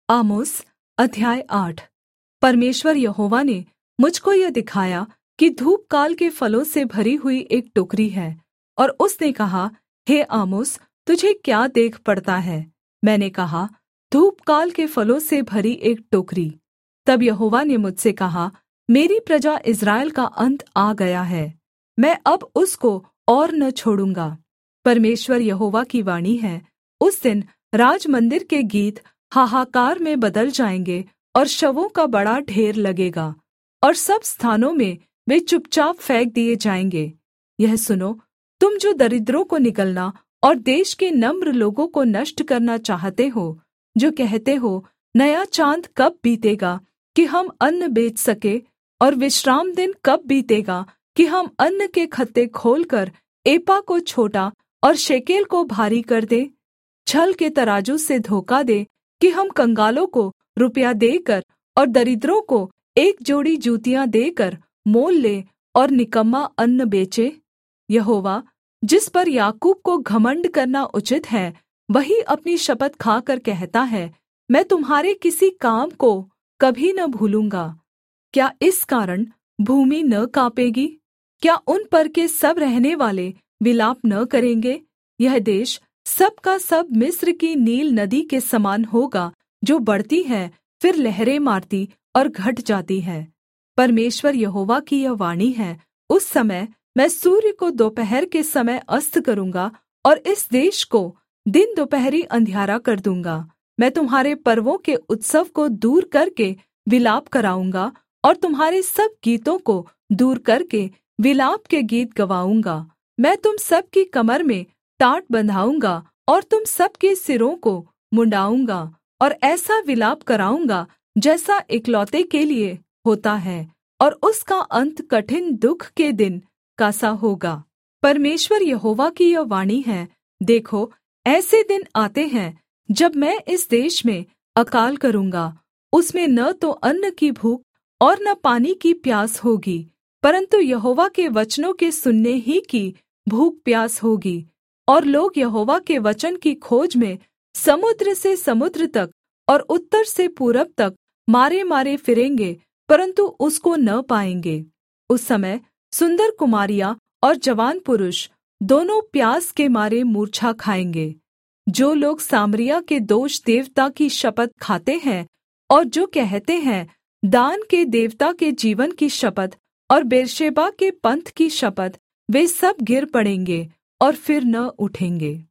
आमोस अध्याय 8। परमेश्वर यहोवा ने मुझको यह दिखाया कि धूपकाल के फलों से भरी हुई एक टोकरी है। और उसने कहा, हे आमोस, तुझे क्या देख पड़ता है? मैंने कहा, धूपकाल के फलों से भरी एक टोकरी। तब यहोवा ने मुझसे कहा, मेरी प्रजा इस्राएल का अन्त आ गया है, मैं अब उसको और न छोड़ूँगा। परमेश्वर यहोवा की वाणी है, उस दिन राजमन्दिर के गीत हाहाकार में बदल जाएँगे और शवों का बड़ा ढेर लगेगा, और सब स्थानों में वे चुपचाप फेंक दिए जाएँगे। यह सुनो, तुम जो दरिद्रों को निगलना और देश के नम्र लोगों को नष्ट करना चाहते हो, जो कहते हो, नया चाँद कब बीतेगा कि हम अन्न बेच सके, और विश्रामदिन कब बीतेगा कि हम अन्न के खत्ते खोलकर एपा को छोटा और शेकेल को भारी कर दें। छल के तराजू से धोखा दे कि हम कंगालों को रुपया देकर और दरिद्रों को एक जोड़ी जूतियाँ देकर मोल ले और निकम्मा अन्न बेचे। यहोवा, जिस पर याकूब को घमण्ड करना उचित है, वही अपनी शपथ खाकर कहता है, मैं तुम्हारे किसी काम को कभी न भूलूँगा। क्या इस कारण भूमि न काँपेगी? क्या उन पर के सब रहने वाले विलाप न करेंगे? यह देश सब का सब मिस्र की नील नदी के समान होगा, जो बढ़ती है फिर लहरें मारती और घट जाती है। परमेश्वर यहोवा की यह वाणी है, उस समय मैं सूर्य को दोपहर के समय अस्त करूँगा और इस देश को दिन दोपहरी अंधियारा कर दूँगा। मैं तुम्हारे पर्वों के उत्सव को दूर करके विलाप कराऊँगा और तुम्हारे सब गीतों को दूर करके विलाप के गीत गवाऊँगा। मैं तुम सब की कमर में टाट बंधाऊँगा और तुम सब के सिरों को मुँण्ड़ाऊँगा, और ऐसा विलाप कराऊँगा जैसा इकलौते के लिए होता है, और उसका अंत कठिन दुःख के दिन का सा होगा। परमेश्वर यहोवा की यह वाणी है, देखो, ऐसे दिन आते हैं जब मैं इस देश में अकाल करूँगा। उसमें न तो अन्न की भूख और न पानी की प्यास होगी, परन्तु यहोवा के वचनों के सुनने ही की भूख प्यास होगी। और लोग यहोवा के वचन की खोज में समुद्र से समुद्र तक और उत्तर से पूरब तक मारे मारे फिरेंगे, परन्तु उसको न पाएँगे। उस समय सुन्दर कुमारियाँ और जवान पुरुष दोनों प्यास के मारे मूर्छा खाएँगे। जो लोग सामरिया के दोष देवता की शपथ खाते हैं और जो कहते हैं, दान के देवता के जीवन की शपथ और बेर्शेबा के पंथ की शपथ, वे सब गिर पड़ेंगे और फिर न उठेंगे।